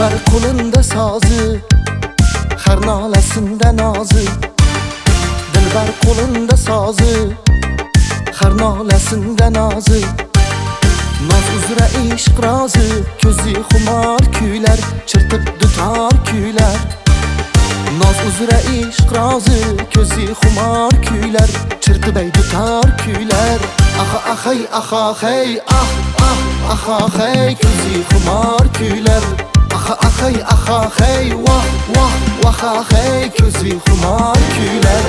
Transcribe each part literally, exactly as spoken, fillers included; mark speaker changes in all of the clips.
Speaker 1: Dilbar qo'linda sozi, har nolasida nozi. Dilbar qo'linda sozi, har nolasida nozi. Noz uzra ishq rozi, ko'zi xumor kuylar, chirtib dutor kuylar. Noz uzra ishq rozi, ko'zi xumor kuylar, chirtib ay dutor kuylar. Aha ahay aha hey ah ah aha hey ko'zi xumor kuylar. Aha ahay aha hey wah wah wah hey ko'zi xumor kuylar.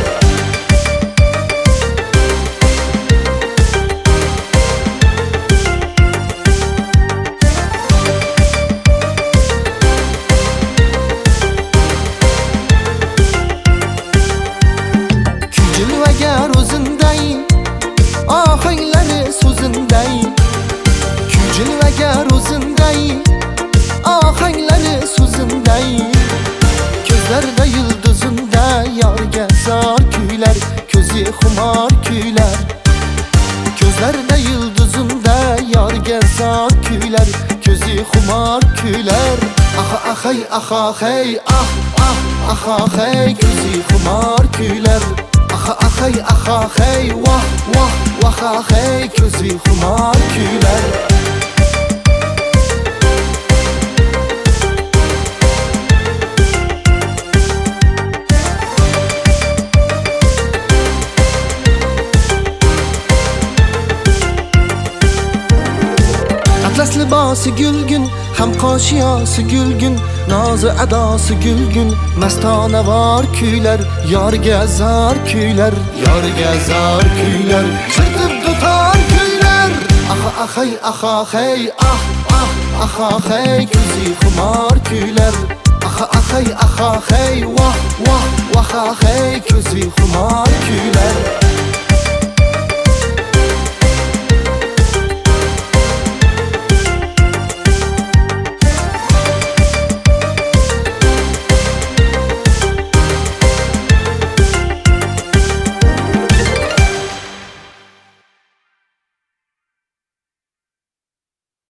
Speaker 1: Agar o'zinday ohanglari so'zinday, kuyjil agar o'zinday ohanglari so'zinday, ko'zlarda yulduzunda yorga zor kuylar, ko'zi xumor kuylar. Ko'zlarda yulduzunda yorga zor kuylar, ko'zi xumor kuylar. Aha ahay aha hey ah ah aha hey ko'zi xumor kuylar. Aha ahay aha hey wah wah wah hey ko'zi xumor kuylar. Atlas libosi gulgun, ham qoshiyosi gulgun, nozi adosi gulgun, mastona vor kuylar, yorga zor kuylar, yorga zor kuylar, chirtib dutor kuylar. Aha ahay aha hey ah ah aha hey ko'zi xumor kuylar. Aha ahay aha hey wah wah wah hey ko'zi xumor kuylar.